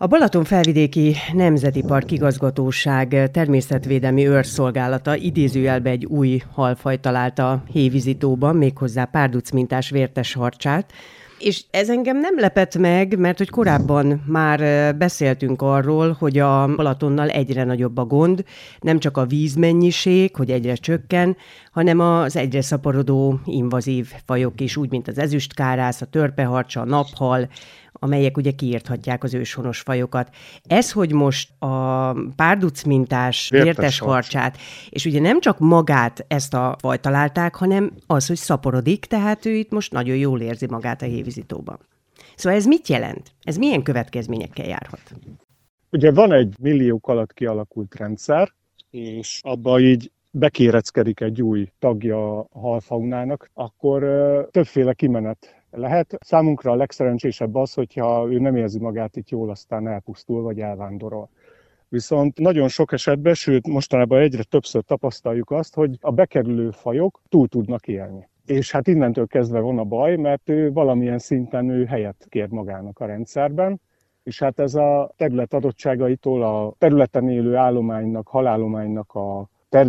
A Balaton-felvidéki Nemzeti Park Igazgatóság természetvédelmi őrszolgálata idézőjelbe egy új halfajt találta a hévízitóban, méghozzá párducmintás vértes harcsát. És ez engem nem lepett meg, mert hogy korábban már beszéltünk arról, hogy a Balatonnal egyre nagyobb a gond, nem csak a vízmennyiség, hogy egyre csökken, hanem az egyre szaporodó invazív fajok is, úgy, mint az ezüstkárász, a törpeharcsa, a naphal, amelyek ugye kiírthatják az őshonos fajokat. Ez, hogy most a párducmintás vértes harcsát, és ugye nem csak magát ezt a fajt találták, hanem az, hogy szaporodik, tehát ő itt most nagyon jól érzi magát a hévízitóban. Szóval ez mit jelent? Ez milyen következményekkel járhat? Ugye van egy milliók alatt kialakult rendszer, és abba így bekéreckedik egy új tagja a halfaunának, akkor többféle kimenet lehet. Számunkra a legszerencsésebb az, hogyha ő nem érzi magát itt jól, aztán elpusztul vagy elvándorol. Viszont nagyon sok esetben, sőt mostanában egyre többször tapasztaljuk azt, hogy a bekerülő fajok túl tudnak élni. És hát innentől kezdve van a baj, mert ő valamilyen szinten helyet kér magának a rendszerben, és hát ez a terület adottságaitól, a területen élő állománynak, halállománynak a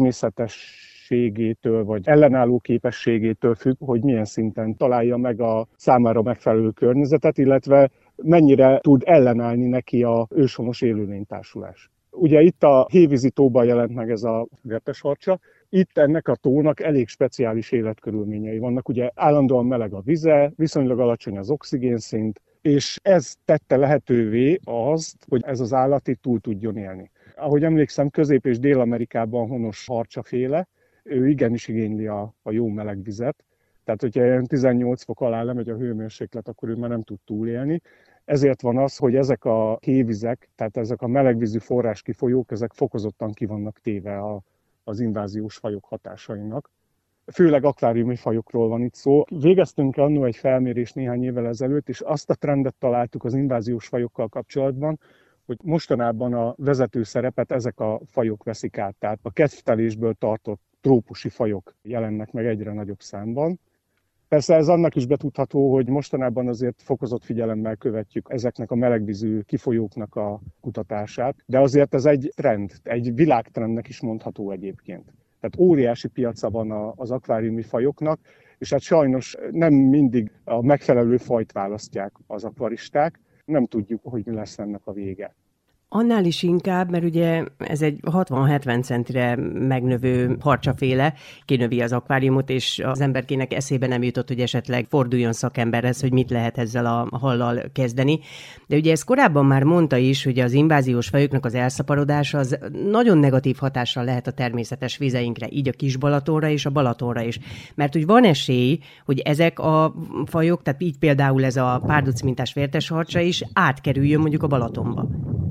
természetességétől vagy ellenálló képességétől függ, hogy milyen szinten találja meg a számára megfelelő környezetet, illetve mennyire tud ellenállni neki a őshonos élőlénytársulás. Ugye itt a hévízitóban jelent meg ez a vértes harcsa. Itt ennek a tónak elég speciális életkörülményei vannak. Ugye állandóan meleg a vize, viszonylag alacsony az oxigénszint, és ez tette lehetővé azt, hogy ez az állat itt túl tudjon élni. Ahogy emlékszem, Közép- és Dél-Amerikában honos harcsaféle, ő igenis igényli a jó meleg vizet. Tehát, hogyha 18 fok alá lemegy a hőmérséklet, akkor ő már nem tud túlélni. Ezért van az, hogy ezek a hévizek, tehát ezek a melegvízű forráskifolyók, ezek fokozottan ki vannak téve az inváziós fajok hatásainak. Főleg akváriumi fajokról van itt szó. Végeztünk annó egy felmérést néhány évvel ezelőtt, és azt a trendet találtuk az inváziós fajokkal kapcsolatban, hogy mostanában a vezető szerepet ezek a fajok veszik át. Tehát a kedvtelésből tartott trópusi fajok jelennek meg egyre nagyobb számban. Persze ez annak is betudható, hogy mostanában azért fokozott figyelemmel követjük ezeknek a melegvízű kifolyóknak a kutatását, de azért ez egy trend, egy világtrendnek is mondható egyébként. Tehát óriási piaca van az akváriumi fajoknak, és hát sajnos nem mindig a megfelelő fajt választják az akvaristák, nem tudjuk, hogy mi lesz ennek a vége. Annál is inkább, mert ugye ez egy 60-70 centire megnövő harcsaféle, kinövi az akváriumot, és az emberkének eszébe nem jutott, hogy esetleg forduljon szakemberhez, hogy mit lehet ezzel a hallal kezdeni. De ugye ezt korábban már mondta is, hogy az inváziós fajoknak az elszaporodása az nagyon negatív hatással lehet a természetes vizeinkre, így a Kis-Balatonra és a Balatonra is. Mert úgy van esély, hogy ezek a fajok, tehát így például ez a párducmintás vértes harcsa is átkerüljön mondjuk a Balatonba.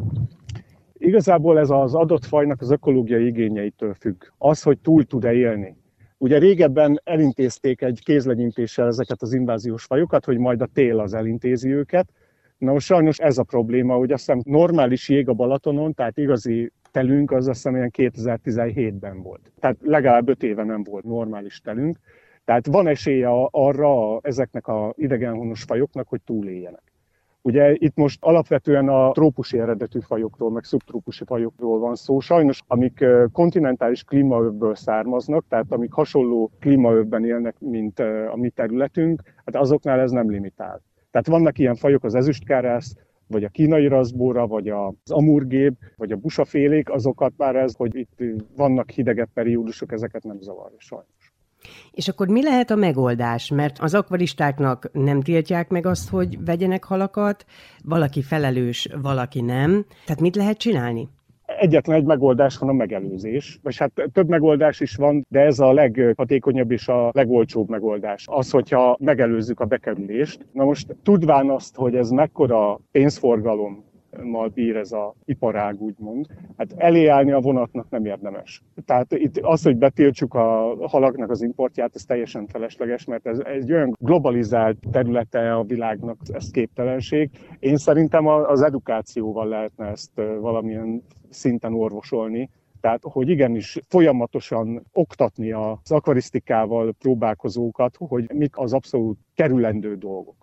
Igazából ez az adott fajnak az ökológiai igényeitől függ. Az, hogy túl tud-e élni. Ugye régebben elintézték egy kézlegyintéssel ezeket az inváziós fajokat, hogy majd a tél az elintézi őket. Na most sajnos ez a probléma, hogy azt hiszem normális jég a Balatonon, tehát igazi telünk az azt hiszem ilyen 2017-ben volt. Tehát legalább 5 éve nem volt normális telünk. Tehát van esélye arra ezeknek az idegenhonos fajoknak, hogy túléljenek. Ugye itt most alapvetően a trópusi eredetű fajokról, meg szubtrópusi fajokról van szó. Sajnos, amik kontinentális klímaövből származnak, tehát amik hasonló klímaövben élnek, mint a mi területünk, hát azoknál ez nem limitál. Tehát vannak ilyen fajok, az ezüstkárász, vagy a kínai raszbóra, vagy az amurgéb, vagy a busafélék, azokat már ez, hogy itt vannak hidegebb periódusok, ezeket nem zavarja sajnos. És akkor mi lehet a megoldás? Mert az akvaristáknak nem tiltják meg azt, hogy vegyenek halakat, valaki felelős, valaki nem. Tehát mit lehet csinálni? Egyetlen egy megoldás van, a megelőzés. Vagy hát több megoldás is van, de ez a leghatékonyabb és a legolcsóbb megoldás. Az, hogyha megelőzzük a bekerülést. Na most tudván azt, hogy ez mekkora pénzforgalom bír ez az iparág, úgymond. Hát elé állni a vonatnak nem érdemes. Tehát itt az, hogy betiltsuk a halaknak az importját, ez teljesen felesleges, mert ez egy olyan globalizált területe a világnak, ez képtelenség. Én szerintem az edukációval lehetne ezt valamilyen szinten orvosolni. Tehát, hogy igenis folyamatosan oktatni az akvarisztikával próbálkozókat, hogy mik az abszolút kerülendő dolgok.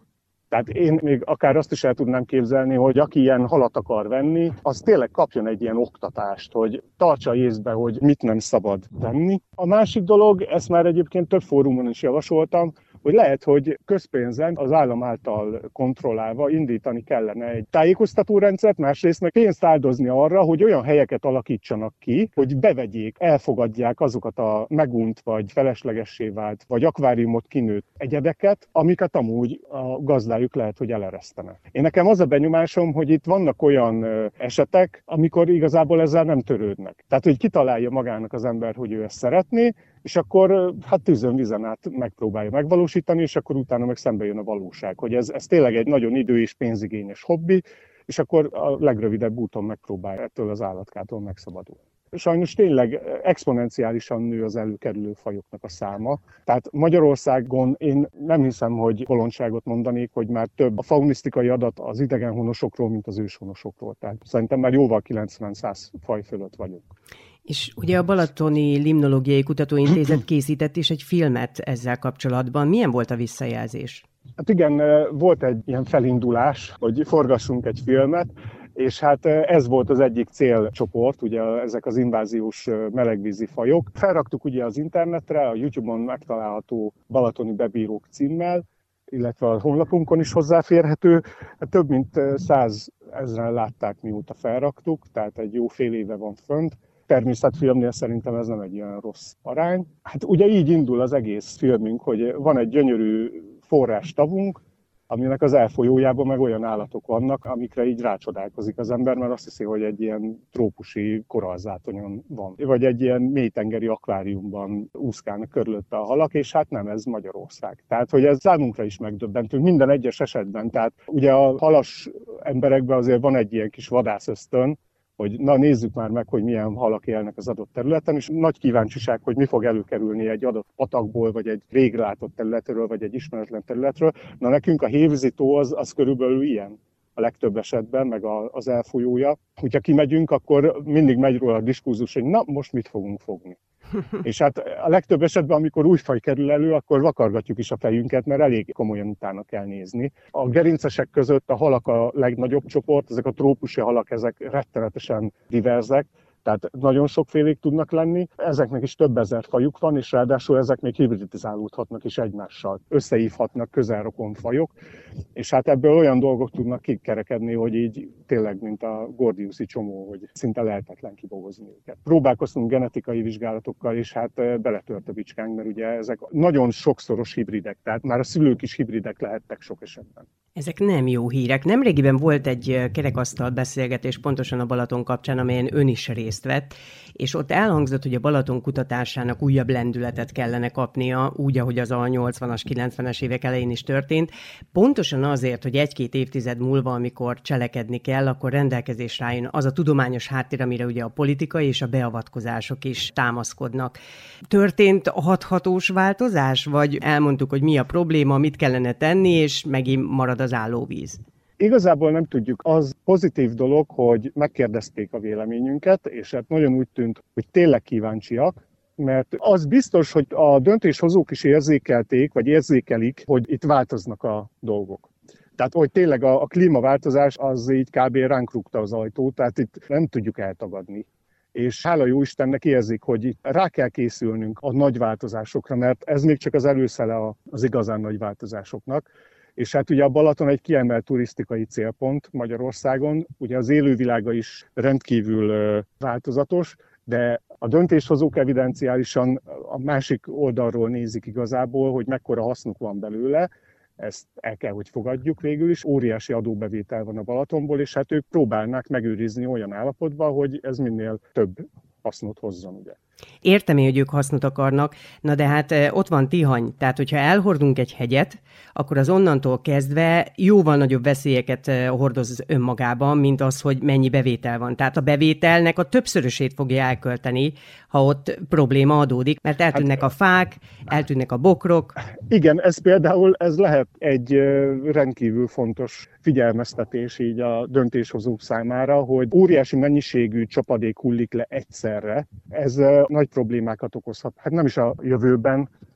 Tehát én még akár azt is el tudnám képzelni, hogy aki ilyen halat akar venni, az tényleg kapjon egy ilyen oktatást, hogy tartsa észbe, hogy mit nem szabad venni. A másik dolog, ezt már egyébként több fórumon is javasoltam, hogy lehet, hogy közpénzen az állam által kontrollálva indítani kellene egy tájékoztatórendszert, másrészt meg pénzt áldozni arra, hogy olyan helyeket alakítsanak ki, hogy bevegyék, elfogadják azokat a megunt, vagy feleslegessé vált, vagy akváriumot kinőtt egyedeket, amiket amúgy a gazdájuk lehet, hogy eleresztenek. Én nekem az a benyomásom, hogy itt vannak olyan esetek, amikor igazából ezzel nem törődnek. Tehát, hogy kitalálja magának az ember, hogy ő ezt szeretné, és akkor hát tűzön vizen át megpróbálja megvalósítani, és akkor utána meg szembe jön a valóság, hogy ez tényleg egy nagyon idő- és pénzigényes hobbi, és akkor a legrövidebb úton megpróbálja ettől az állatkától megszabadulni. Sajnos tényleg exponenciálisan nő az előkerülő fajoknak a száma. Tehát Magyarországon én nem hiszem, hogy bolondságot mondanék, hogy már több a faunisztikai adat az idegenhonosokról, mint az őshonosokról. Tehát szerintem már jóval 90-100 faj fölött vagyunk. És ugye a Balatoni Limnológiai Kutatóintézet készített is egy filmet ezzel kapcsolatban. Milyen volt a visszajelzés? Hát igen, volt egy ilyen felindulás, hogy forgassunk egy filmet, és hát ez volt az egyik célcsoport, ugye ezek az inváziós melegvízi fajok. Felraktuk ugye az internetre, a YouTube-on megtalálható Balatoni Bebírók címmel, illetve a honlapunkon is hozzáférhető. Több mint 100 000 látták, mióta felraktuk, tehát egy jó fél éve van fönt. Természetfilmnél szerintem ez nem egy olyan rossz arány. Hát ugye így indul az egész filmünk, hogy van egy gyönyörű forrástavunk, aminek az elfolyójában meg olyan állatok vannak, amikre így rácsodálkozik az ember, mert azt hiszi, hogy egy ilyen trópusi korallzátonyon van. Vagy egy ilyen mélytengeri akváriumban úszkálnak körülötte a halak, és hát nem, ez Magyarország. Tehát, hogy ez számunkra is megdöbbentő minden egyes esetben. Tehát ugye a halas emberekben azért van egy ilyen kis vadászösztön, hogy na nézzük már meg, hogy milyen halak élnek az adott területen, és nagy kíváncsiság, hogy mi fog előkerülni egy adott patakból, vagy egy rég látott területről, vagy egy ismeretlen területről. Na nekünk a hévizító az körülbelül ilyen a legtöbb esetben, meg az elfolyója. Hogyha kimegyünk, akkor mindig megy róla a diskurzus, hogy na most mit fogunk fogni. És hát a legtöbb esetben, amikor új faj kerül elő, akkor vakargatjuk is a fejünket, mert elég komolyan utána kell nézni. A gerincesek között a halak a legnagyobb csoport, ezek a trópusi halak, ezek rettenetesen diverzek, tehát nagyon sokfélék tudnak lenni. Ezeknek is több ezer fajuk van, és ráadásul ezek még hibridizálódhatnak is egymással. Összehívhatnak közelrokon fajok, és hát ebből olyan dolgok tudnak kikerekedni, hogy így tényleg, mint a gordiuszi csomó, hogy szinte lehetetlen kibogozni őket. Próbálkoztunk genetikai vizsgálatokkal, és hát beletört a bicskánk, mert ugye ezek nagyon sokszoros hibridek, tehát már a szülők is hibridek lehettek sok esetben. Ezek nem jó hírek. Nemrégiben volt egy kerekasztal beszélgetés pontosan a Balaton kapcsán, amelyen ön is részt vett, és ott elhangzott, hogy a Balaton kutatásának újabb lendületet kellene kapnia, úgy, ahogy az a 80-as, 90-es évek elején is történt. Pontosan azért, hogy egy-két évtized múlva, amikor cselekedni kell, akkor rendelkezésre álljon az a tudományos háttér, amire ugye a politika és a beavatkozások is támaszkodnak. Történt hathatós változás, vagy elmondtuk, hogy mi a probléma, mit kellene tenni, és megint marad az állóvíz? Igazából nem tudjuk. Az pozitív dolog, hogy megkérdezték a véleményünket, és hát nagyon úgy tűnt, hogy tényleg kíváncsiak, mert az biztos, hogy a döntéshozók is érzékelték, vagy érzékelik, hogy itt változnak a dolgok. Tehát, hogy tényleg a klímaváltozás az így kb. Ránk rúgta az ajtót, tehát itt nem tudjuk eltagadni. És hála jó Istennek érzik, hogy itt rá kell készülnünk a nagy változásokra, mert ez még csak az előszele az igazán nagy változásoknak. És hát ugye a Balaton egy kiemelt turisztikai célpont Magyarországon, ugye az élővilága is rendkívül változatos, de a döntéshozók evidenciálisan a másik oldalról nézik igazából, hogy mekkora hasznuk van belőle, ezt el kell, hogy fogadjuk végül is. Óriási adóbevétel van a Balatonból, és hát ők próbálnak megőrizni olyan állapotban, hogy ez minél több hasznot hozzon, ugye. Értem én, hogy ők hasznot akarnak, na de hát ott van Tihany, tehát hogyha elhordunk egy hegyet, akkor az onnantól kezdve jóval nagyobb veszélyeket hordoz önmagában, mint az, hogy mennyi bevétel van. Tehát a bevételnek a többszörösét fogja elkölteni, ha ott probléma adódik, mert eltűnnek a fák, eltűnnek a bokrok. Igen, ez lehet egy rendkívül fontos figyelmeztetés így a döntéshozók számára, hogy óriási mennyiségű csapadék hullik le egyszerre. Ez nagy problémákat okozhat. Hát nem is a jövőben,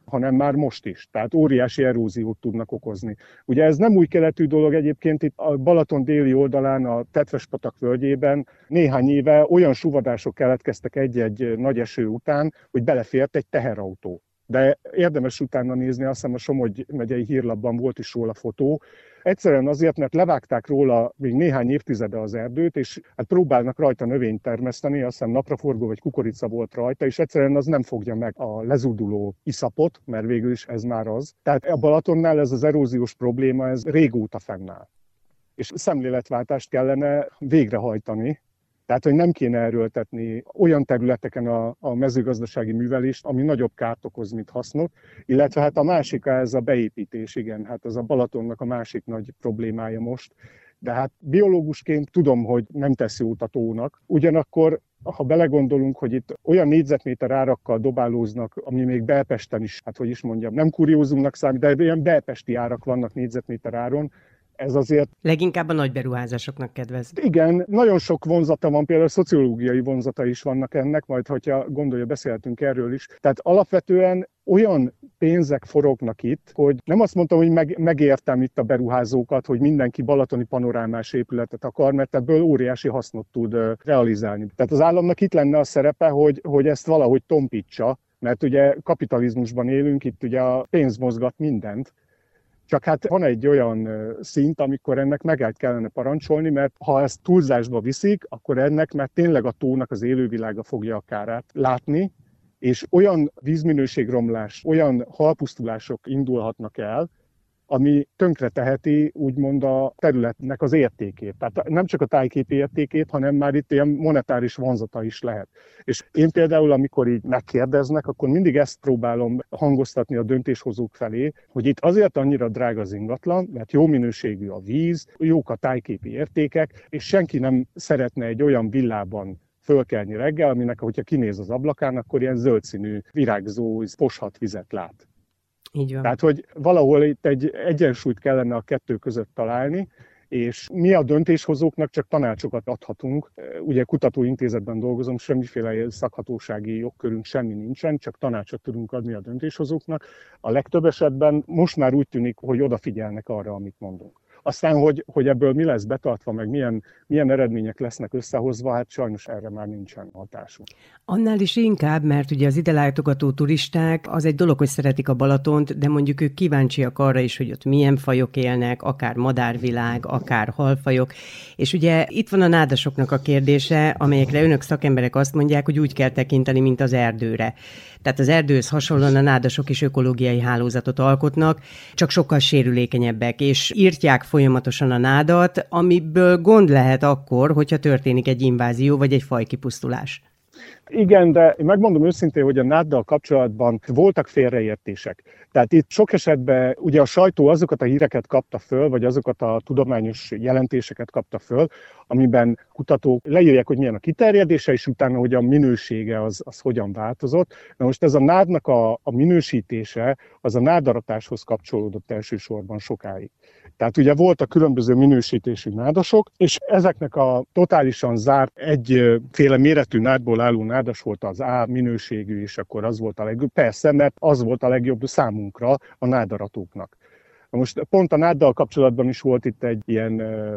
hanem már most is. Tehát óriási eróziót tudnak okozni. Ugye ez nem új keletű dolog egyébként, itt a Balaton déli oldalán, a Tetvespatak völgyében néhány éve olyan suvadások keletkeztek egy-egy nagy eső után, hogy belefért egy teherautó. De érdemes utána nézni, azt hiszem a Somogy megyei hírlapban volt is róla fotó. Egyszerűen azért, mert levágták róla még néhány évtizede az erdőt, és hát próbálnak rajta növényt termeszteni, azt hiszem napraforgó vagy kukorica volt rajta, és egyszerűen az nem fogja meg a lezúduló iszapot, mert végül is ez már az. Tehát a Balatonnál ez az eróziós probléma, ez régóta fennáll. És szemléletváltást kellene végrehajtani, tehát, hogy nem kéne erőltetni olyan területeken a mezőgazdasági művelést, ami nagyobb kárt okoz, mint hasznot, illetve hát a másik, ez a beépítés, igen, hát ez a Balatonnak a másik nagy problémája most. De hát biológusként tudom, hogy nem tesz jót a tónak, ugyanakkor ha belegondolunk, hogy itt olyan négyzetméter árakkal dobálóznak, ami még Belpesten is, hát hogy is mondjam, nem kuriózumnak számít, de ilyen belpesti árak vannak négyzetméter áron, ez azért... Leginkább a nagy beruházásoknak kedvez. Igen, nagyon sok vonzata van, például szociológiai vonzata is vannak ennek, majd hogyha gondolja, beszélhetünk erről is. Tehát alapvetően olyan pénzek forognak itt, hogy nem azt mondtam, hogy megértem itt a beruházókat, hogy mindenki balatoni panorámás épületet akar, mert ebből óriási hasznot tud realizálni. Tehát az államnak itt lenne a szerepe, hogy ezt valahogy tompítsa, mert ugye kapitalizmusban élünk, itt ugye a pénz mozgat mindent. Csak hát van egy olyan szint, amikor ennek megállt kellene parancsolni, mert ha ezt túlzásba viszik, akkor ennek már tényleg a tónak az élővilága fogja a kárát látni, és olyan vízminőségromlás, olyan halpusztulások indulhatnak el, ami tönkreteheti úgymond a területnek az értékét. Tehát nem csak a tájképi értékét, hanem már itt ilyen monetáris vonzata is lehet. És én például, amikor így megkérdeznek, akkor mindig ezt próbálom hangoztatni a döntéshozók felé, hogy itt azért annyira drága az ingatlan, mert jó minőségű a víz, jók a tájképi értékek, és senki nem szeretne egy olyan villában fölkelni reggel, aminek, hogyha kinéz az ablakán, akkor ilyen zöldszínű, virágzó, poshat vizet lát. Így van. Tehát, hogy valahol itt egy egyensúlyt kellene a kettő között találni, és mi a döntéshozóknak csak tanácsokat adhatunk. Ugye kutatóintézetben dolgozom, semmiféle szakhatósági jogkörünk semmi nincsen, csak tanácsot tudunk adni a döntéshozóknak. A legtöbb esetben most már úgy tűnik, hogy odafigyelnek arra, amit mondunk. Aztán, hogy ebből mi lesz betartva, meg milyen eredmények lesznek összehozva, hát sajnos erre már nincsen hatásunk. Annál is inkább, mert ugye az ide látogató turisták, az egy dolog, hogy szeretik a Balatont, de mondjuk ők kíváncsiak arra is, hogy ott milyen fajok élnek, akár madárvilág, akár halfajok. És ugye itt van a nádasoknak a kérdése, amelyekre önök szakemberek azt mondják, hogy úgy kell tekinteni, mint az erdőre. Tehát az erdőhöz hasonlóan a nádasok is ökológiai hálózatot alkotnak, csak sokkal sérülékenyebbek, és írtják folyamatosan a nádat, amiből gond lehet akkor, hogyha történik egy invázió vagy egy fajkipusztulás. Igen, de én megmondom őszintén, hogy a náddal kapcsolatban voltak félreértések. Tehát itt sok esetben ugye a sajtó azokat a híreket kapta föl, vagy azokat a tudományos jelentéseket kapta föl, amiben kutatók leírják, hogy milyen a kiterjedése, és utána, hogy a minősége az hogyan változott. Na most ez a nádnak a minősítése, az a nádaratáshoz kapcsolódott elsősorban sokáig. Tehát ugye voltak különböző minősítésű nádasok, és ezeknek a totálisan zárt egyféle méretű nádból álló nádas volt az A minőségű, és akkor az volt a legjobb. Persze, mert az volt a legjobb számunkra, a nádaratóknak. Most pont a náddal kapcsolatban is volt itt egy ilyen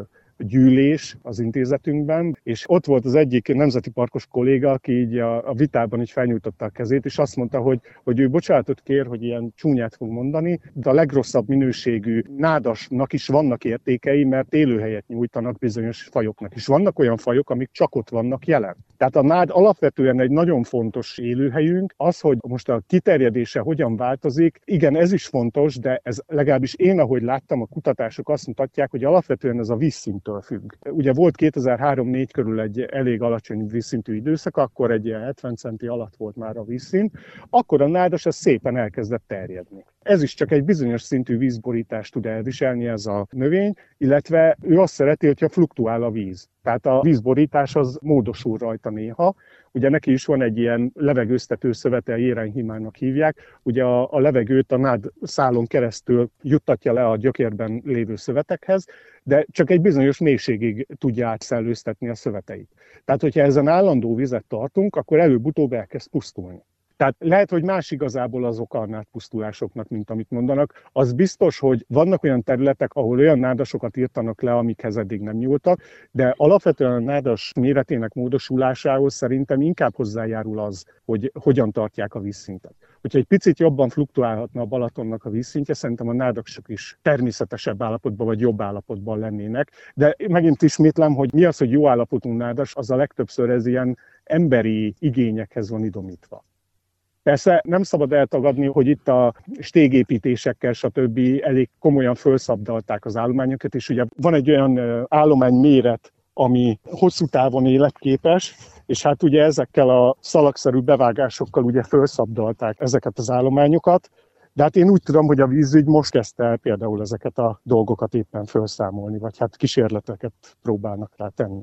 gyűlés az intézetünkben, és ott volt az egyik nemzeti parkos kolléga, aki így a vitában így felnyújtotta a kezét, és azt mondta, hogy ő bocsánatot kér, hogy ilyen csúnyát fog mondani, de a legrosszabb minőségű nádasnak is vannak értékei, mert élőhelyet nyújtanak bizonyos fajoknak is. Vannak olyan fajok, amik csak ott vannak jelen. Tehát a nád alapvetően egy nagyon fontos élőhelyünk. Az, hogy most a kiterjedése hogyan változik, igen, ez is fontos, de ez legalábbis én, ahogy láttam, a kutatások azt mutatják, hogy alapvetően ez a vízszinttől függ. Ugye volt 2003-4 körül egy elég alacsony vízszintű időszak, akkor egy ilyen 70 centi alatt volt már a vízszint, akkor a nádas az szépen elkezdett terjedni. Ez is csak egy bizonyos szintű vízborítást tud elviselni ez a növény, illetve ő azt szereti, hogyha fluktuál a víz. Tehát a vízborítás az módosul rajta néha. Ugye neki is van egy ilyen levegőztető szövete, a jérenhímának hívják. Ugye a levegőt a nád szálon keresztül juttatja le a gyökérben lévő szövetekhez, de csak egy bizonyos mélységig tudja átszellőztetni a szöveteit. Tehát, hogyha ezen állandó vizet tartunk, akkor előbb-utóbb elkezd pusztulni. Tehát lehet, hogy más igazából az oka a nádpusztulásoknak, mint amit mondanak. Az biztos, hogy vannak olyan területek, ahol olyan nádasokat írtanak le, amikhez eddig nem nyúltak, de alapvetően a nádas méretének módosulásához szerintem inkább hozzájárul az, hogy hogyan tartják a vízszintet. Hogyha egy picit jobban fluktuálhatna a Balatonnak a vízszintje, szerintem a nádasok is természetesebb állapotban vagy jobb állapotban lennének. De megint ismétlem, hogy mi az, hogy jó állapotú nádas, az a legtöbbször ez ilyen emberi igényekhez van idomítva. Persze nem szabad eltagadni, hogy itt a stégépítésekkel, stb. Elég komolyan felszabdalták az állományokat, és ugye van egy olyan állomány méret, ami hosszú távon életképes, és hát ugye ezekkel a szalagszerű bevágásokkal ugye felszabdalták ezeket az állományokat, de hát én úgy tudom, hogy a vízügy most kezdte el például ezeket a dolgokat éppen felszámolni, vagy hát kísérleteket próbálnak rá tenni.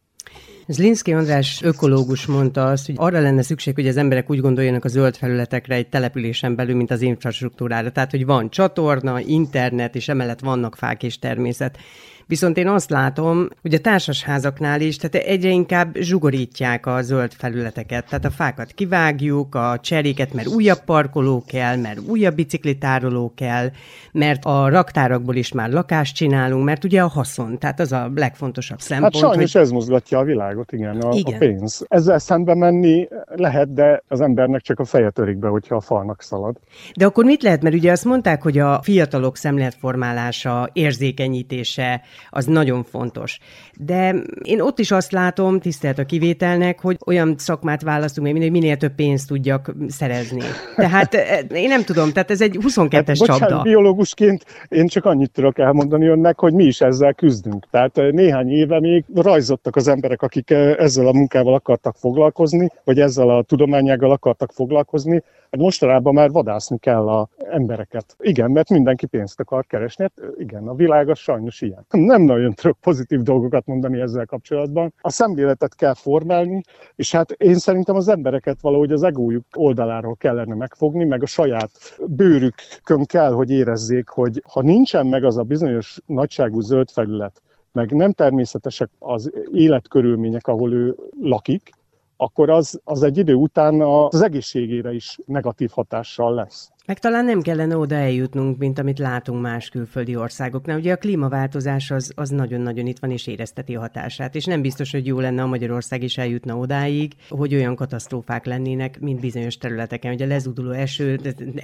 Zlinszky András ökológus mondta azt, hogy arra lenne szükség, hogy az emberek úgy gondoljanak a zöld felületekre egy településen belül, mint az infrastruktúrára. Tehát, hogy van csatorna, internet, és emellett vannak fák és természet. Viszont én azt látom, hogy a társasházaknál is, tehát egyre inkább zsugorítják a zöld felületeket. Tehát a fákat kivágjuk, a cseréket, mert újabb parkoló kell, mert újabb biciklitároló kell, mert a raktárakból is már lakást csinálunk, mert ugye a haszon, tehát az a legfontosabb szempont. Hát sajnos hogy... ez mozgatja a világot, igen, a pénz. Ezzel szembe menni lehet, de az embernek csak a feje törik be, hogyha a falnak szalad. De akkor mit lehet? Mert ugye azt mondták, hogy a fiatalok szemléletformálása, érzékenyítése, az nagyon fontos. De én ott is azt látom, tisztelt a kivételnek, hogy olyan szakmát választunk, hogy minél több pénzt tudjak szerezni. Tehát én nem tudom, tehát ez egy 22-es csapda. Biológusként én csak annyit tudok elmondani önnek, hogy mi is ezzel küzdünk. Tehát néhány éve még rajzottak az emberek, akik ezzel a munkával akartak foglalkozni, vagy ezzel a tudományággal akartak foglalkozni. Mostanában már vadászni kell az embereket. Igen, mert mindenki pénzt akar keresni. Hát igen, a világ az sajnos ilyen. Nem nagyon tudok pozitív dolgokat mondani ezzel kapcsolatban. A szemléletet kell formálni, és hát én szerintem az embereket valahogy az egójuk oldaláról kellene megfogni, meg a saját bőrükön kell, hogy érezzék, hogy ha nincsen meg az a bizonyos nagyságú zöld felület, meg nem természetesek az életkörülmények, ahol ő lakik, akkor az egy idő után az egészségére is negatív hatással lesz. Meg talán nem kellene oda eljutnunk, mint amit látunk más külföldi országoknál. Ugye a klímaváltozás az nagyon-nagyon itt van és érezteti a hatását, és nem biztos, hogy jó lenne, a Magyarország is eljutna odáig, hogy olyan katasztrófák lennének, mint bizonyos területeken. Ugye a lezúduló eső,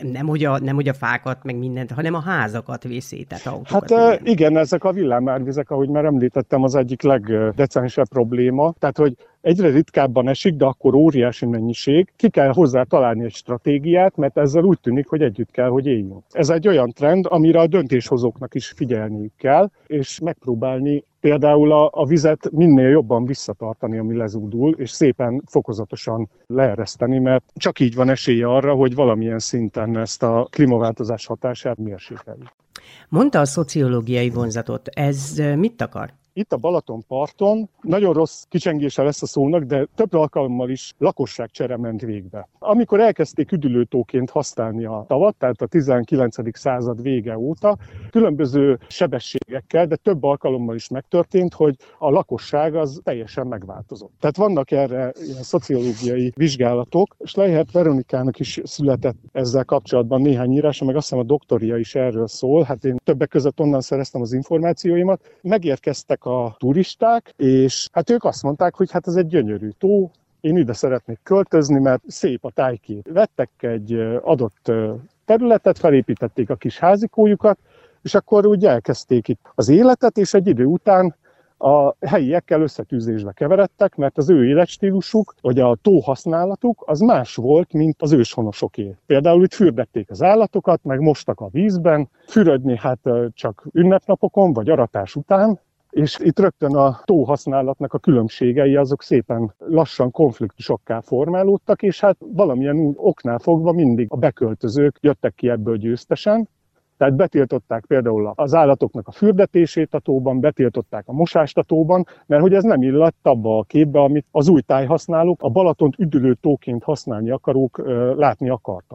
nem hogy a fákat, meg mindent, hanem a házakat viszi, tehát autókat. Hát igen, ezek a villámárvizek, ahogy már említettem, az egyik legdecensebb probléma. Tehát, hogy egyre ritkábban esik, de akkor óriási mennyiség. Ki kell hozzá találni egy stratégiát, mert ezzel úgy tűnik, hogy együtt kell, hogy éljünk. Ez egy olyan trend, amire a döntéshozóknak is figyelniük kell, és megpróbálni például a vizet minél jobban visszatartani, ami lezúdul, és szépen fokozatosan leereszteni, mert csak így van esélye arra, hogy valamilyen szinten ezt a klímaváltozás hatását mérsékeljük. Mondta a szociológiai vonzatot. Ez mit akar? Itt a Balatonparton nagyon rossz kicsengése lesz a szónak, de több alkalommal is lakosságcsere ment végbe. Amikor elkezdték üdülőtóként használni a tavat, tehát a 19. század vége óta, különböző sebességekkel, de több alkalommal is megtörtént, hogy a lakosság az teljesen megváltozott. Tehát vannak erre ilyen szociológiai vizsgálatok, és Schleicher Veronikának is született ezzel kapcsolatban néhány írása, meg azt hiszem a doktoria is erről szól. Hát én többek között onnan szereztem az információimat. Megérkeztek a turisták, és hát ők azt mondták, hogy hát ez egy gyönyörű tó, én ide szeretnék költözni, mert szép a tájkép. Vettek egy adott területet, felépítették a kis házikójukat, és akkor úgy elkezdték itt az életet, és egy idő után a helyiekkel összetűzésbe keveredtek, mert az ő életstílusuk, vagy a tó használatuk az más volt, mint az őshonosoké. Például itt fürdették az állatokat, meg mostak a vízben, fürödni hát csak ünnepnapokon, vagy aratás után, és itt rögtön a tó használatnak a különbségei azok szépen lassan konfliktusokká formálódtak, és hát valamilyen oknál fogva mindig a beköltözők jöttek ki ebből győztesen. Tehát betiltották például az állatoknak a fürdetését a tóban, betiltották a mosást a tóban, mert hogy ez nem illett abba a képbe, amit az új tájhasználók, a Balatont üdülő tóként használni akarók látni akartak.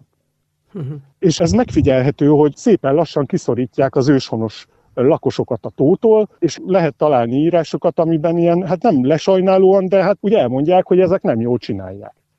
És ez megfigyelhető, hogy szépen lassan kiszorítják az őshonos lakosokat a tótól, és lehet találni írásokat, amiben ilyen, hát nem lesajnálóan, de hát úgy elmondják, hogy ezek nem jól csinálják.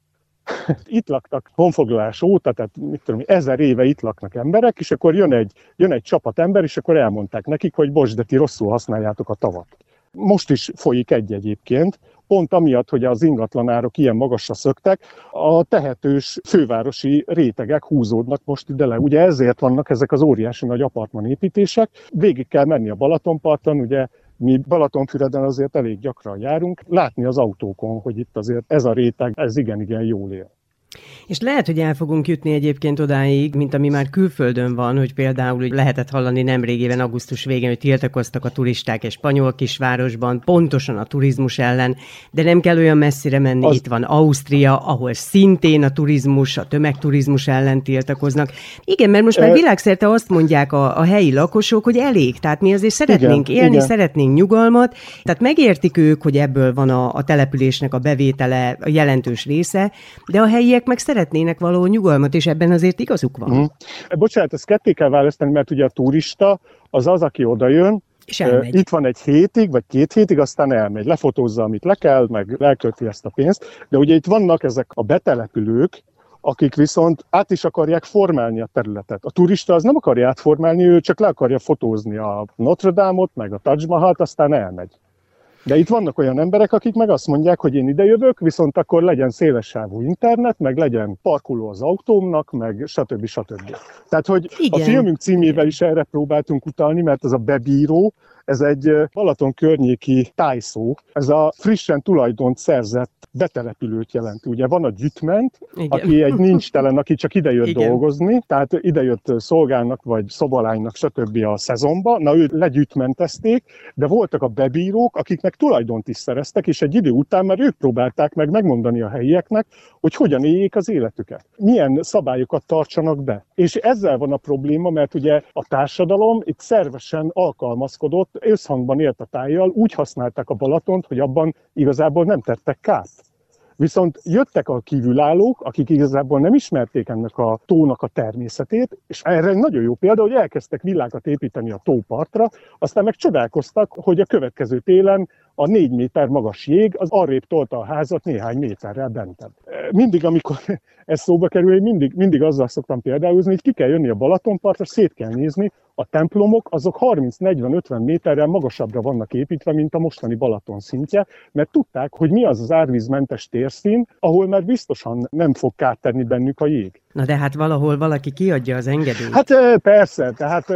Itt laktak honfoglalás óta, tehát 1000 éve itt laknak emberek, és akkor jön egy csapat ember, és akkor elmondták nekik, hogy bocs, de ti rosszul használjátok a tavat. Most is folyik egyébként, pont amiatt, hogy az ingatlanárok ilyen magasra szöktek, a tehetős fővárosi rétegek húzódnak most ide le. Ugye ezért vannak ezek az óriási nagy apartmanépítések. Végig kell menni a Balatonparton, ugye mi Balatonfüreden azért elég gyakran járunk, látni az autókon, hogy itt azért ez a réteg, ez igen jól él. És lehet, hogy el fogunk jutni egyébként odáig, mint ami már külföldön van, hogy például hogy lehetett hallani nemrégében augusztus végén, hogy tiltakoztak a turisták egy spanyol kisvárosban, pontosan a turizmus ellen, de nem kell olyan messzire menni, itt van Ausztria, ahol szintén a turizmus, a tömegturizmus ellen tiltakoznak. Igen, mert most már világszerte azt mondják a helyi lakosok, hogy elég, tehát mi azért szeretnénk élni, szeretnénk nyugalmat, tehát megértik ők, hogy ebből van a településnek a bevétele a jelentős része, de a helyiek meg szeretnének való nyugalmat, és ebben azért igazuk van. Bocsánat, ezt ketté kell választani, mert ugye a turista az, aki odajön, és elmegy. Itt van egy hétig, vagy 2 hétig, aztán elmegy, lefotózza, amit le kell, meg elkölti ezt a pénzt, de ugye itt vannak ezek a betelepülők, akik viszont át is akarják formálni a területet. A turista az nem akarja átformálni, ő csak le akarja fotózni a Notre Dame-ot, meg a Taj Mahalt, aztán elmegy. De itt vannak olyan emberek, akik meg azt mondják, hogy én ide jövök, viszont akkor legyen szélessávú internet, meg legyen parkoló az autómnak, meg stb. Tehát, hogy igen, a filmünk címével is erre próbáltunk utalni, mert ez a bebíró, ez egy Balaton környéki tájszó, ez a frissen tulajdont szerzett betelepülőt jelenti. Ugye van a gyütment, aki egy nincstelen, aki csak idejött dolgozni, tehát idejött szolgálnak, vagy szobalánynak, stb. A szezonba, na őt legyütmentezték, de voltak a bebírók, akiknek tulajdont is szereztek, és egy idő után már ők próbálták meg megmondani a helyieknek, hogy hogyan éljék az életüket. Milyen szabályokat tartsanak be. És ezzel van a probléma, mert ugye a társadalom itt szervesen alkalmazkodott, összhangban élt a tájjal, úgy használták a Balatont, hogy abban igazából nem tettek kárt. Viszont jöttek a kívülállók, akik igazából nem ismerték ennek a tónak a természetét, és erre egy nagyon jó példa, hogy elkezdtek villákat építeni a tópartra, aztán meg csodálkoztak, hogy a következő télen a 4 méter magas jég az arrébb tolta a házat néhány méterrel bentebb. Mindig, amikor ez szóba kerül, mindig azzal szoktam példáulni, hogy ki kell jönni a Balatonpartra, szét kell nézni, a templomok azok 30-40-50 méterrel magasabbra vannak építve, mint a mostani Balaton szintje, mert tudták, hogy mi az árvízmentes térszín, ahol már biztosan nem fog kárt tenni bennük a jég. Na de hát valahol valaki kiadja az engedélyt. Hát persze, tehát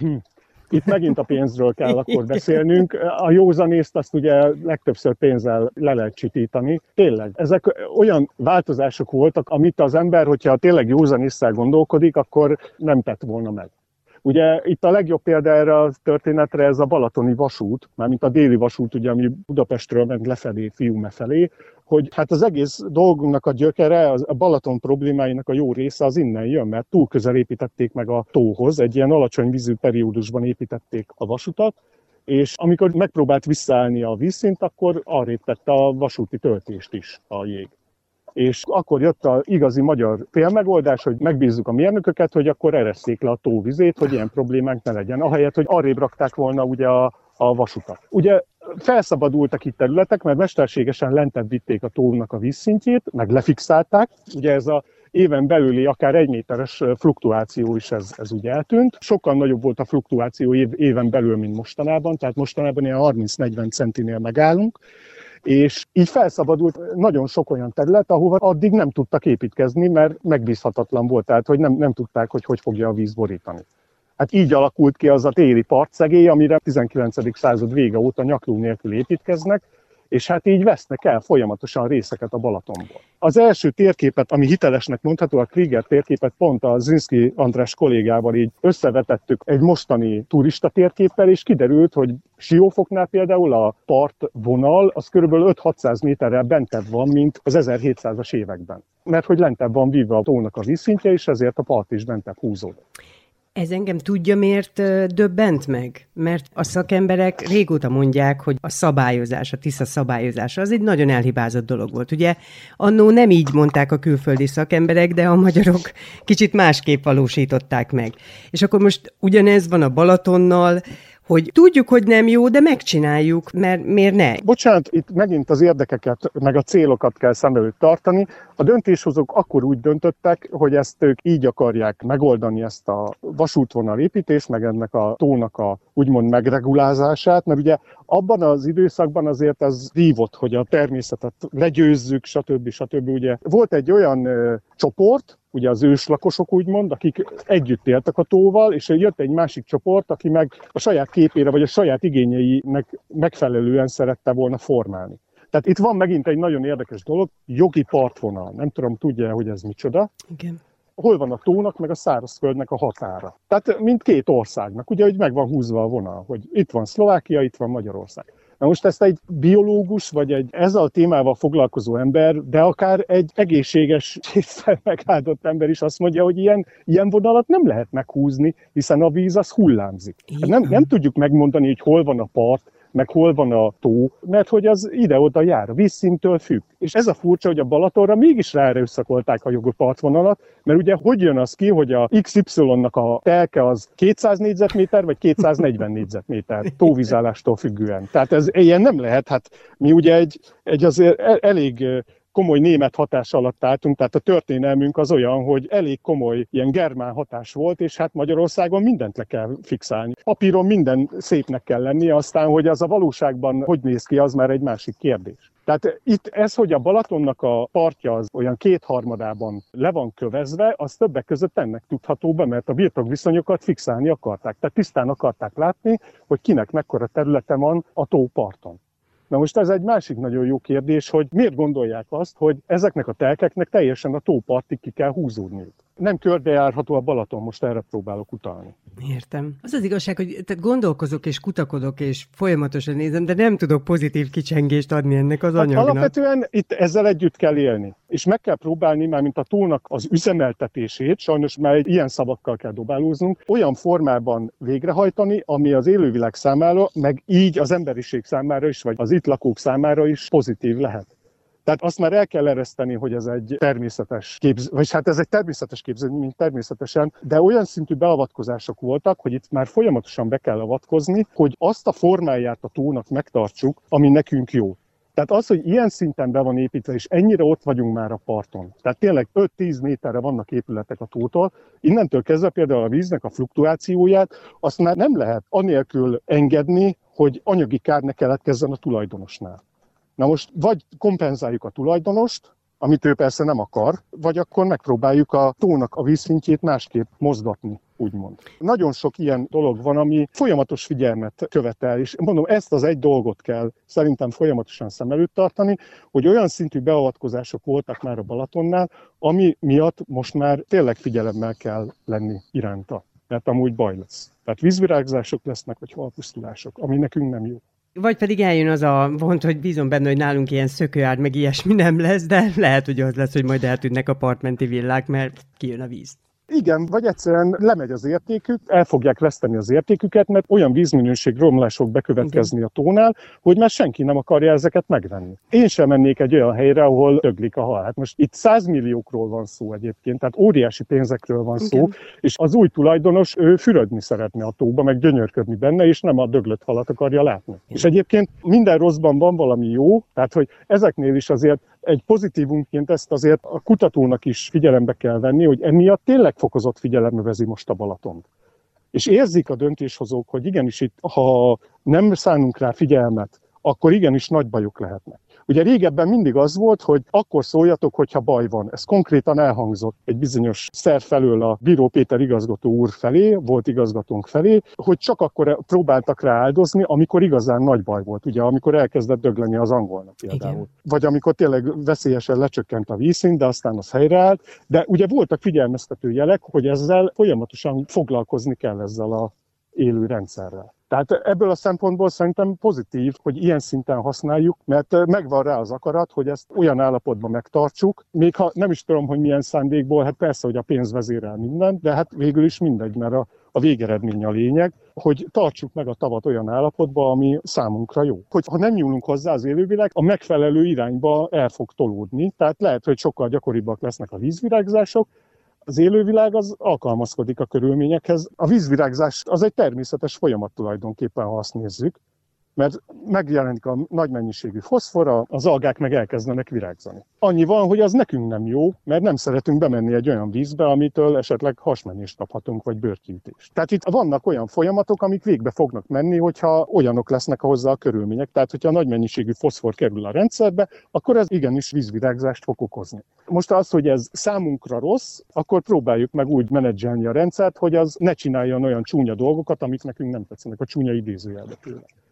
itt megint a pénzről kell akkor beszélnünk. A józanészt azt ugye legtöbbször pénzzel le lehet csitítani. Tényleg, ezek olyan változások voltak, amit az ember, hogyha tényleg józanésszel gondolkodik, akkor nem tett volna meg. Ugye itt a legjobb példa erre a történetre ez a balatoni vasút, mármint a déli vasút, ugye, ami Budapestről ment lefelé, Fiume felé, hogy hát az egész dolgunknak a gyökere, a Balaton problémáinak a jó része az innen jön, mert túl közel építették meg a tóhoz, egy ilyen alacsony vízű periódusban építették a vasutat, és amikor megpróbált visszaállni a vízszint, akkor arrébb tette a vasúti töltést is a jég. És akkor jött az igazi magyar félmegoldás, hogy megbízzuk a mérnököket, hogy akkor eresszék le a tóvizét, hogy ilyen problémánk ne legyen, ahelyett, hogy arrébb rakták volna ugye a vasutat. Ugye felszabadultak itt területek, mert mesterségesen lentebb vitték a tónak a vízszintjét, meg lefixálták, ugye ez a éven belüli akár 1 méteres fluktuáció is ez ugye eltűnt. Sokkal nagyobb volt a fluktuáció éven belül, mint mostanában, tehát mostanában ilyen 30-40 centinél megállunk, és így felszabadult nagyon sok olyan terület, ahova addig nem tudtak építkezni, mert megbízhatatlan volt, tehát hogy nem tudták, hogy fogja a víz borítani. Hát így alakult ki az a téli partszegély, amire a 19. század vége óta nyakló nélkül építkeznek, és hát így vesznek el folyamatosan részeket a Balatonból. Az első térképet, ami hitelesnek mondható, a Krieger térképet pont a Zrinszky András kollégával így összevetettük egy mostani turista térképpel, és kiderült, hogy Siófoknál például a partvonal az kb. 5-600 méterrel bentebb van, mint az 1700-as években. Mert hogy lentebb van vívva a tónak a vízszintje, és ezért a part is bentebb húzódik. Ez engem tudja, miért döbbent meg? Mert a szakemberek régóta mondják, hogy a szabályozás, a Tisza szabályozása az egy nagyon elhibázott dolog volt. Ugye annó nem így mondták a külföldi szakemberek, de a magyarok kicsit másképp valósították meg. És akkor most ugyanez van a Balatonnal, hogy tudjuk, hogy nem jó, de megcsináljuk, mert miért ne? Bocsánat, itt megint az érdekeket, meg a célokat kell szem előtt tartani. A döntéshozók akkor úgy döntöttek, hogy ezt ők így akarják megoldani, ezt a vasútvonal építést, meg ennek a tónak a úgymond megregulázását, mert ugye abban az időszakban azért az vívott, hogy a természetet legyőzzük, stb. Ugye volt egy olyan csoport, ugye az őslakosok úgymond, akik együtt éltek a tóval, és jött egy másik csoport, aki meg a saját képére, vagy a saját igényeinek megfelelően szerette volna formálni. Tehát itt van megint egy nagyon érdekes dolog, jogi partvonal. Nem tudom, tudja, hogy ez micsoda? Igen. Hol van a tónak, meg a szárazföldnek a határa. Tehát mindkét országnak, ugye, hogy meg van húzva a vonal, hogy itt van Szlovákia, itt van Magyarország. Na most ezt egy biológus, vagy egy ezzel a témával foglalkozó ember, de akár egy egészséges, kétszer megáldott ember is azt mondja, hogy ilyen vonalat nem lehet meghúzni, hiszen a víz az hullámzik. Hát nem tudjuk megmondani, hogy hol van a part, meg hol van a tó, mert hogy az ide-oda jár, a vízszinttől függ. És ez a furcsa, hogy a Balatonra mégis ráerőszakolták a jogi partvonalat, mert ugye hogy jön az ki, hogy a XY-nak a telke az 200 négyzetméter, vagy 240 négyzetméter tóvízállástól függően. Tehát ez ilyen nem lehet, hát mi ugye egy azért elég komoly német hatás alatt álltunk, tehát a történelmünk az olyan, hogy elég komoly ilyen germán hatás volt, és hát Magyarországon mindent le kell fixálni. Papíron minden szépnek kell lennie, aztán, hogy az a valóságban hogy néz ki, az már egy másik kérdés. Tehát itt ez, hogy a Balatonnak a partja az olyan 2/3 le van kövezve, az többek között ennek tudható be, mert a birtokviszonyokat fixálni akarták. Tehát tisztán akarták látni, hogy kinek mekkora területe van a tóparton. Na most ez egy másik nagyon jó kérdés, hogy miért gondolják azt, hogy ezeknek a telkeknek teljesen a tópartig ki kell húzódniuk. Nem körbejárható a Balaton, most erre próbálok utalni. Értem. Az az igazság, hogy gondolkozok és kutakodok és folyamatosan nézem, de nem tudok pozitív kicsengést adni ennek az anyagnak. Alapvetően itt ezzel együtt kell élni, és meg kell próbálni, mármint a tónak az üzemeltetését, sajnos már ilyen szavakkal kell dobálóznunk, olyan formában végrehajtani, ami az élővilág számára, meg így az emberiség számára is, vagy az itt lakók számára is pozitív lehet. Tehát azt már el kell ereszteni, hogy ez egy természetes képződmény, vagy hát ez egy természetes képződmény természetesen, de olyan szintű beavatkozások voltak, hogy itt már folyamatosan be kell avatkozni, hogy azt a formáját a tónak megtartsuk, ami nekünk jó. Tehát az, hogy ilyen szinten be van építve, és ennyire ott vagyunk már a parton. Tehát tényleg 5-10 méterre vannak épületek a tótól, innentől kezdve például a víznek a fluktuációját, azt már nem lehet anélkül engedni, hogy anyagi kár ne keletkezzen a tulajdonosnál. Na most vagy kompenzáljuk a tulajdonost, amit ő persze nem akar, vagy akkor megpróbáljuk a tónak a vízszintjét másképp mozgatni, úgymond. Nagyon sok ilyen dolog van, ami folyamatos figyelmet követel, és mondom, ezt az egy dolgot kell szerintem folyamatosan szem előtt tartani, hogy olyan szintű beavatkozások voltak már a Balatonnál, ami miatt most már tényleg figyelemmel kell lenni iránta, mert amúgy baj lesz. Tehát vízvirágzások lesznek, vagy halpusztulások, ami nekünk nem jó. Vagy pedig eljön az a pont, hogy bízom benne, hogy nálunk ilyen szökőárd, meg ilyesmi nem lesz, de lehet, hogy az lesz, hogy majd eltűnnek a partmenti villák, mert kijön a víz. Igen, vagy egyszerűen lemegy az értékük, el fogják veszteni az értéküket, mert olyan vízminőség romlás fog bekövetkezni a tónál, hogy már senki nem akarja ezeket megvenni. Én sem mennék egy olyan helyre, ahol döglik a hal. Hát most itt 100 milliókról van szó egyébként, tehát óriási pénzekről van szó, és az új tulajdonos ő fürödni szeretne a tóba, meg gyönyörködni benne, és nem a döglött halat akarja látni. És egyébként minden rosszban van valami jó, tehát hogy ezeknél is azért egy pozitívunként ezt azért a kutatónak is figyelembe kell venni, hogy emiatt tényleg fokozott figyelembe vezi most a Balatont. És érzik a döntéshozók, hogy igenis itt, ha nem szánunk rá figyelmet, akkor igenis nagy bajok lehetnek. Ugye régebben mindig az volt, hogy akkor szóljatok, hogyha baj van. Ez konkrétan elhangzott egy bizonyos szerv felől a Bíró Péter igazgató úr felé, volt igazgatónk felé, hogy csak akkor próbáltak rá áldozni, amikor igazán nagy baj volt. Ugye amikor elkezdett dögleni az angolnak például. Igen. Vagy amikor tényleg veszélyesen lecsökkent a vízszint, de aztán az helyreállt. De ugye voltak figyelmeztető jelek, hogy ezzel folyamatosan foglalkozni kell ezzel a élő rendszerrel. Tehát ebből a szempontból szerintem pozitív, hogy ilyen szinten használjuk, mert megvan rá az akarat, hogy ezt olyan állapotban megtartsuk, még ha nem is tudom, hogy milyen szándékból, hát persze, hogy a pénz vezérel mindent, de hát végül is mindegy, mert a végeredmény a lényeg, hogy tartsuk meg a tavat olyan állapotban, ami számunkra jó. Hogy ha nem nyúlunk hozzá az élővilág, a megfelelő irányba el fog tolódni, tehát lehet, hogy sokkal gyakoribbak lesznek a vízvirágzások, Az élővilág az alkalmazkodik a körülményekhez. A vízvirágzás az egy természetes folyamat tulajdonképpen, ha azt nézzük, mert megjelenik a nagy mennyiségű foszfor, az algák meg elkezdenek virágzani. Annyi van, hogy az nekünk nem jó, mert nem szeretünk bemenni egy olyan vízbe, amitől esetleg hasmenést kaphatunk, vagy bőrkiütést. Tehát itt vannak olyan folyamatok, amik végbe fognak menni, hogyha olyanok lesznek hozzá a körülmények. Tehát, hogyha nagy mennyiségű foszfor kerül a rendszerbe, akkor ez igenis vízvirágzást fog okozni. Most az, hogy ez számunkra rossz, akkor próbáljuk meg úgy menedzselni a rendszert, hogy az ne csináljon olyan csúnya dolgokat, amik nekünk nem tetszenek, a csúnya idézőjelbe tőle.